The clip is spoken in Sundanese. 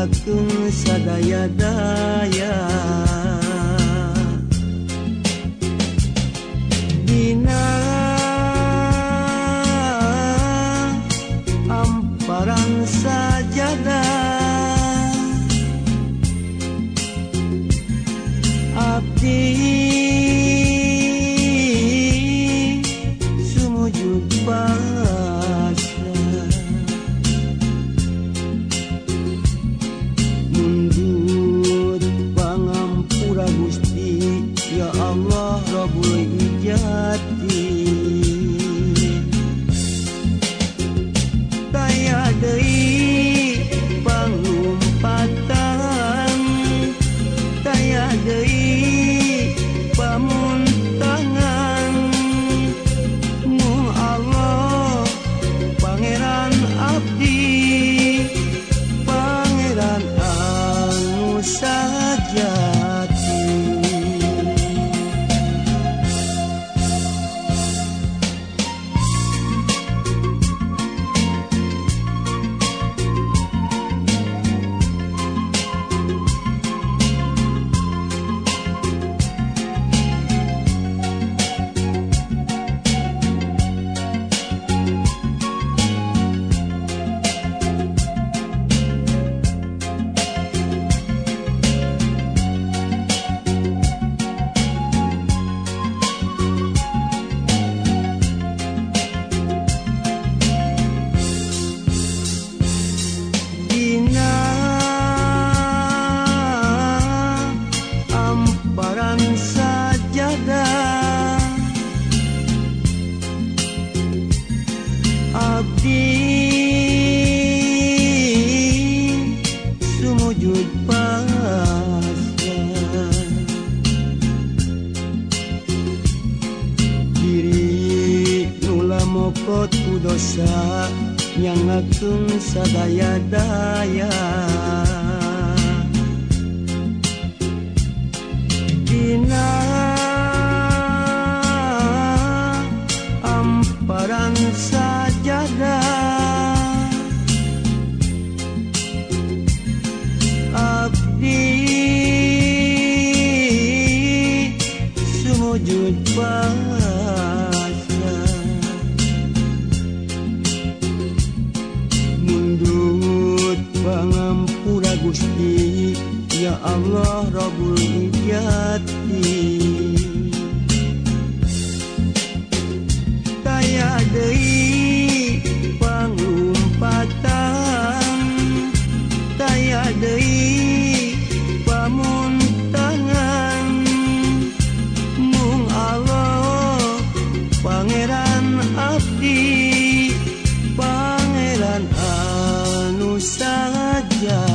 nyangakeun sadaya-daya dina amparan sajadah abdi sumujud pasrah mundut pangampura Gusti ya Allah Rabbul Ijati taya deui pangumpatan taya deui pamuntangan mu Allah Pangeran abdi Pangeran anu sajati sumujud pasrah diri nula mokot ku dosa nyangakeun sadaya-daya dina amparan sajadah abdi sumujud pasrah mundut pangampura Gusti ya Allah Rabbul Ijati taya deui pangumpatan taya deui pamuntangan mung Allah Pangeran abdi Pangeran anu sajati